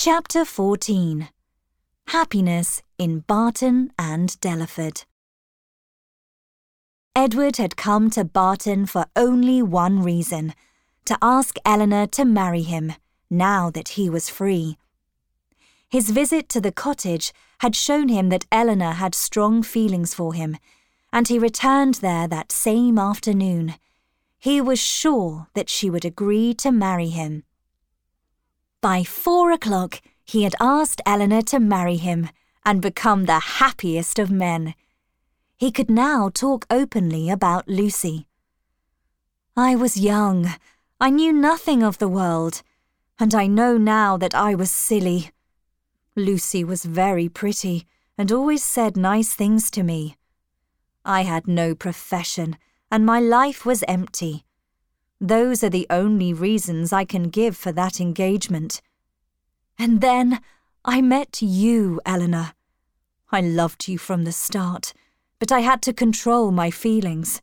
Chapter 14. Happiness in Barton and Delaford. Edward had come to Barton for only one reason, to ask Eleanor to marry him, now that he was free. His visit to the cottage had shown him that Eleanor had strong feelings for him, and he returned there that same afternoon. He was sure that she would agree to marry him. By 4 o'clock, he had asked Eleanor to marry him and become the happiest of men. He could now talk openly about Lucy. "I was young. I knew nothing of the world, and I know now that I was silly. Lucy was very pretty and always said nice things to me. I had no profession, and my life was empty. Those are the only reasons I can give for that engagement. And then I met you, Eleanor. I loved you from the start, but I had to control my feelings."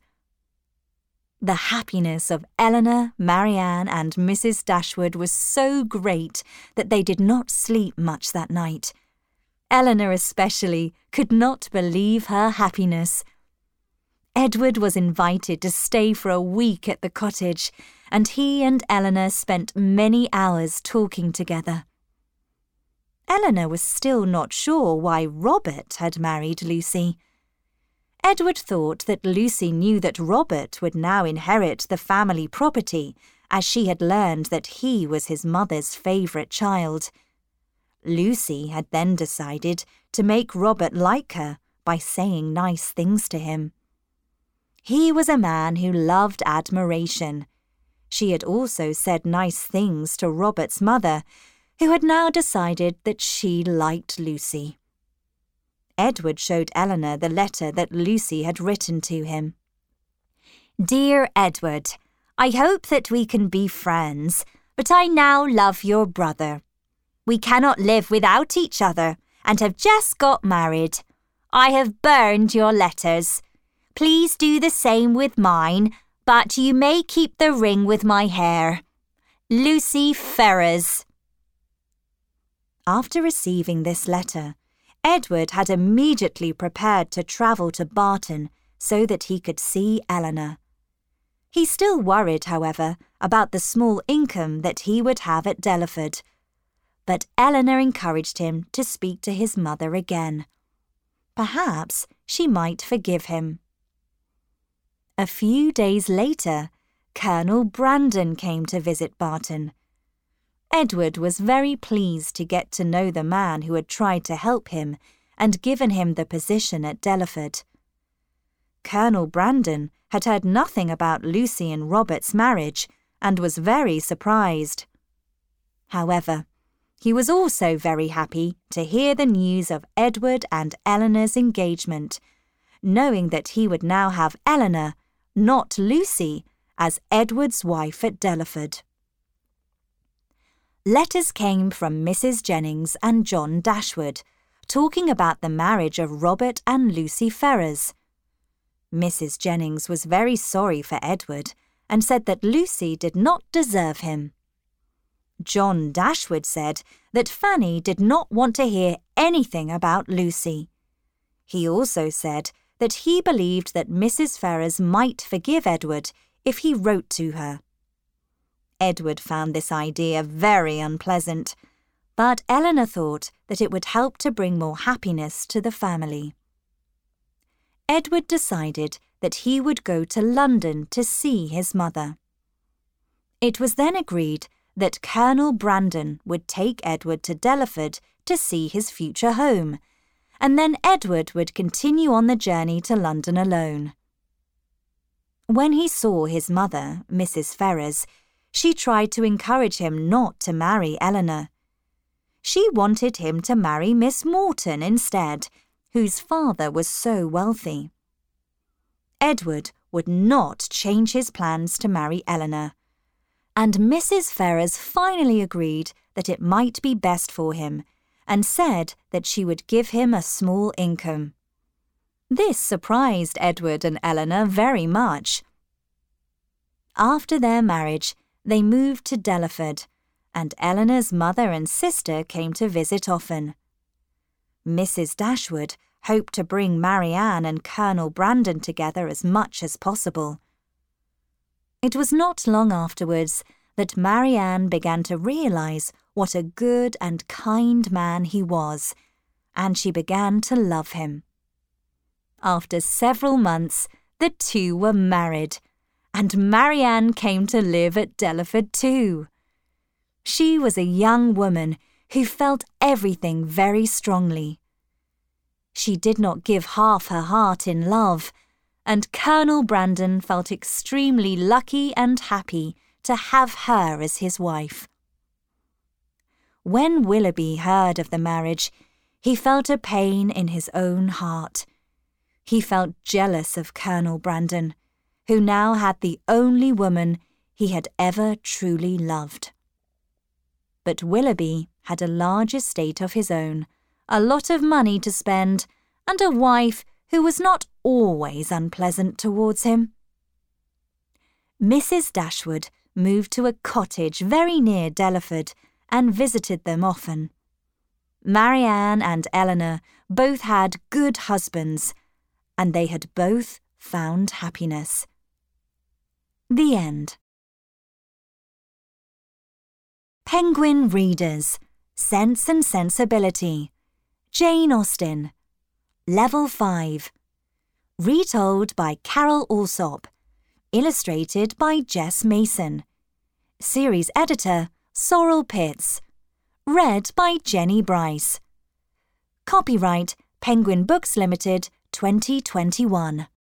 The happiness of Eleanor, Marianne, and Mrs. Dashwood was so great that they did not sleep much that night. Eleanor especially could not believe her happiness. Edward was invited to stay for a week at the cottage, and he and Eleanor spent many hours talking together. Eleanor was still not sure why Robert had married Lucy. Edward thought that Lucy knew that Robert would now inherit the family property, as she had learned that he was his mother's favourite child. Lucy had then decided to make Robert like her by saying nice things to him. He was a man who loved admiration. She had also said nice things to Robert's mother, who had now decided that she liked Lucy. Edward showed Eleanor the letter that Lucy had written to him. "Dear Edward, I hope that we can be friends, but I now love your brother. We cannot live without each other and have just got married. I have burned your letters. Please do the same with mine, but you may keep the ring with my hair. Lucy Ferrers." After receiving this letter, Edward had immediately prepared to travel to Barton so that he could see Eleanor. He still worried, however, about the small income that he would have at Delaford, but Eleanor encouraged him to speak to his mother again. Perhaps she might forgive him. A few days later, Colonel Brandon came to visit Barton. Edward was very pleased to get to know the man who had tried to help him and given him the position at Delaford. Colonel Brandon had heard nothing about Lucy and Robert's marriage and was very surprised. However, he was also very happy to hear the news of Edward and Eleanor's engagement, knowing that he would now have Eleanor, not Lucy, as Edward's wife at Delaford. Letters came from Mrs. Jennings and John Dashwood, talking about the marriage of Robert and Lucy Ferrers. Mrs. Jennings was very sorry for Edward and said that Lucy did not deserve him. John Dashwood said that Fanny did not want to hear anything about Lucy. He also said that he believed that Mrs. Ferrers might forgive Edward if he wrote to her. Edward found this idea very unpleasant, but Eleanor thought that it would help to bring more happiness to the family. Edward decided that he would go to London to see his mother. It was then agreed that Colonel Brandon would take Edward to Delaford to see his future home, and then Edward would continue on the journey to London alone. When he saw his mother, Mrs. Ferrers, she tried to encourage him not to marry Eleanor. She wanted him to marry Miss Morton instead, whose father was so wealthy. Edward would not change his plans to marry Eleanor, and Mrs. Ferrers finally agreed that it might be best for him and said that she would give him a small income. This surprised Edward and Eleanor very much. After their marriage, they moved to Delaford, and Eleanor's mother and sister came to visit often. Mrs. Dashwood hoped to bring Marianne and Colonel Brandon together as much as possible. It was not long afterwards that Marianne began to realize what a good and kind man he was, and she began to love him. After several months, the two were married, and Marianne came to live at Delaford too. She was a young woman who felt everything very strongly. She did not give half her heart in love, and Colonel Brandon felt extremely lucky and happy to have her as his wife. When Willoughby heard of the marriage, he felt a pain in his own heart. He felt jealous of Colonel Brandon, who now had the only woman he had ever truly loved. But Willoughby had a large estate of his own, a lot of money to spend, and a wife who was not always unpleasant towards him. Mrs. Dashwood moved to a cottage very near Delaford and visited them often. Marianne and Eleanor both had good husbands, and they had both found happiness. The end. Penguin Readers, Sense and Sensibility, Jane Austen, Level 5. Retold by Carol Alsop. Illustrated by Jess Mason. Series Editor, Sorrel Pitts. Read by Jenny Bryce. Copyright Penguin Books Limited, 2021.